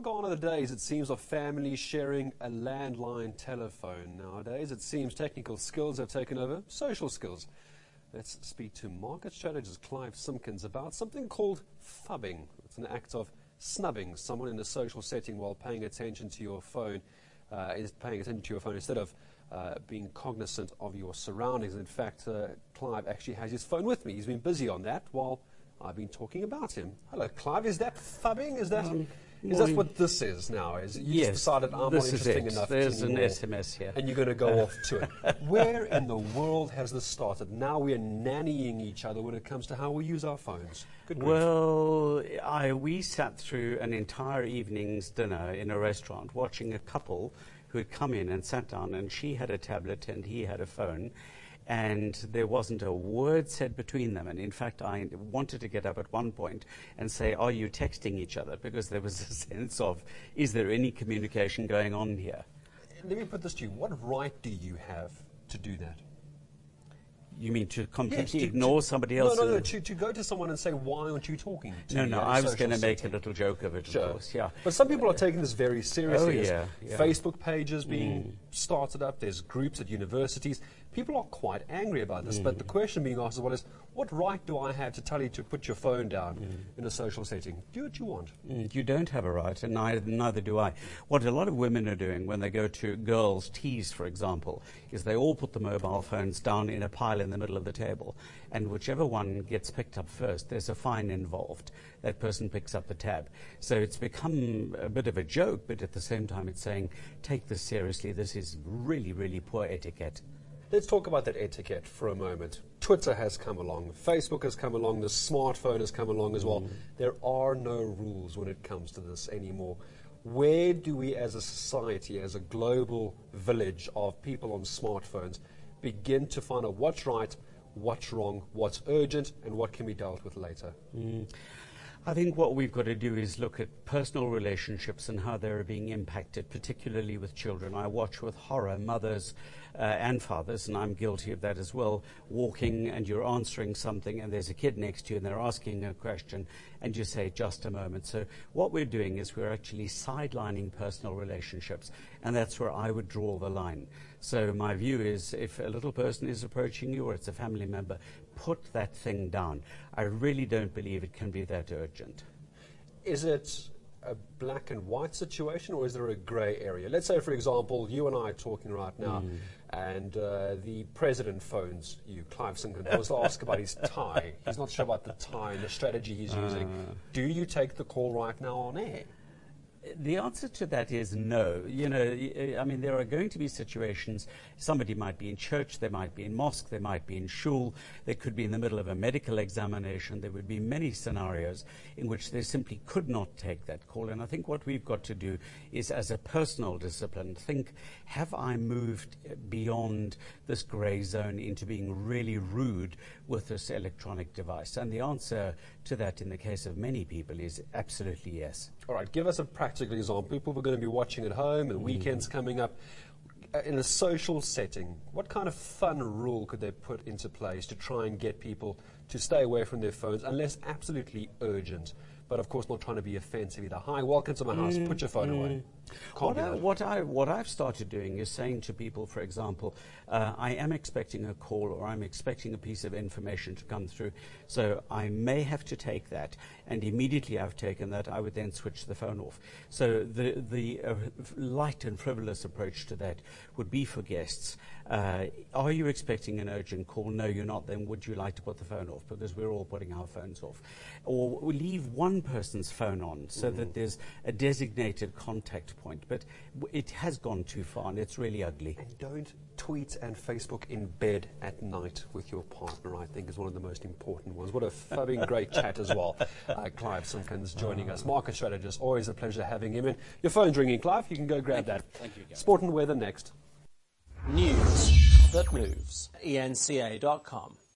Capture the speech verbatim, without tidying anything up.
gone are the days, it seems, of families sharing a landline telephone. Nowadays, it seems technical skills have taken over social skills. Let's speak to market strategist Clive Simpkins about something called phubbing. It's an act of snubbing someone in a social setting while paying attention to your phone, uh, is paying attention to your phone instead of uh, being cognizant of your surroundings. In fact, uh, Clive actually has his phone with me. He's been busy on that while I've been talking about him. Hello, Clive. Is that phubbing? Is that um, is that what this is now? Is you yes, just decided I'm not interesting enough? There's anymore, an S M S here, and you're going to go off to it. Where in the world has this started? Now we're nannying each other when it comes to how we use our phones. Good grief. Well, I, we sat through an entire evening's dinner in a restaurant watching a couple who had come in and sat down, and she had a tablet and he had a phone. And there wasn't a word said between them. And in fact, I wanted to get up at one point and say, are you texting each other? Because there was a sense of, is there any communication going on here? Let me put this to you. What right do you have to do that? You mean to completely yes, to, ignore to, somebody else? No, no, no, to, to go to someone and say, why aren't you talking to No, me? no, I was going to make a little joke of it, sure. of course, yeah. But some people are taking this very seriously. Oh, There's yeah, yeah. Facebook pages being mm. started up, there's groups at universities. People are quite angry about this, mm. but the question being asked is, well, is, what right do I have to tell you to put your phone down mm. in a social setting? Do what you want. Mm, you don't have a right, and neither, neither do I. What a lot of women are doing when they go to girls' teas, for example, is they all put the mobile phones down in a pile in the middle of the table, and whichever one gets picked up first, there's a fine involved. That person picks up the tab. So it's become a bit of a joke, but at the same time it's saying, take this seriously, this is really, really poor etiquette. Let's talk about that etiquette for a moment. Twitter has come along, Facebook has come along, the smartphone has come along as well. Mm. There are no rules when it comes to this anymore. Where do we as a society, as a global village of people on smartphones, begin to find out what's right, what's wrong, what's urgent, and what can be dealt with later? Mm. I think what we've got to do is look at personal relationships and how they're being impacted, particularly with children. I watch with horror mothers uh, and fathers, and I'm guilty of that as well, walking and you're answering something and there's a kid next to you and they're asking a question and you say, just a moment. So what we're doing is we're actually sidelining personal relationships, and that's where I would draw the line. So my view is, if a little person is approaching you or it's a family member, put that thing down. I really don't believe it can be that urgent. Is it a black and white situation, or is there a grey area? Let's say, for example, you and I are talking right now, mm. and uh, the president phones you, Clive Simpkins, wants to ask about his tie. He's not sure about the tie and the strategy he's uh. using. Do you take the call right now on air? The answer to that is no. You know, I mean, there are going to be situations, somebody might be in church, they might be in mosque, they might be in shul, they could be in the middle of a medical examination. There would be many scenarios in which they simply could not take that call. And I think what we've got to do is, as a personal discipline, think, have I moved beyond this grey zone into being really rude with this electronic device? And the answer to that in the case of many people is absolutely yes. All right, give us a practical example. People are going to be watching at home and weekends coming up. Uh, in a social setting, what kind of fun rule could they put into place to try and get people to stay away from their phones unless absolutely urgent? But of course not trying to be offensive either. Hi, welcome to my house, mm, put your phone mm. away. What, I, what, I, what I've started doing is saying to people, for example, uh, I am expecting a call or I'm expecting a piece of information to come through, so I may have to take that, and immediately I've taken that, I would then switch the phone off. So the, the uh, light and frivolous approach to that would be for guests. Uh, are you expecting an urgent call? No, you're not. Then would you like to put the phone off? Because we're all putting our phones off. Or leave one person's phone on so mm. that there's a designated contact point. But w it has gone too far, and it's really ugly. And don't tweet and Facebook in bed at night with your partner, I think, is one of the most important ones. What a phubbing great chat as well. Uh, Clive Simpkins joining us, market strategist. Always a pleasure having him in. Your phone's ringing, Clive. You can go grab Thank that. You. Thank you, Gary. Sport and weather next. News that moves. E N C A dot com.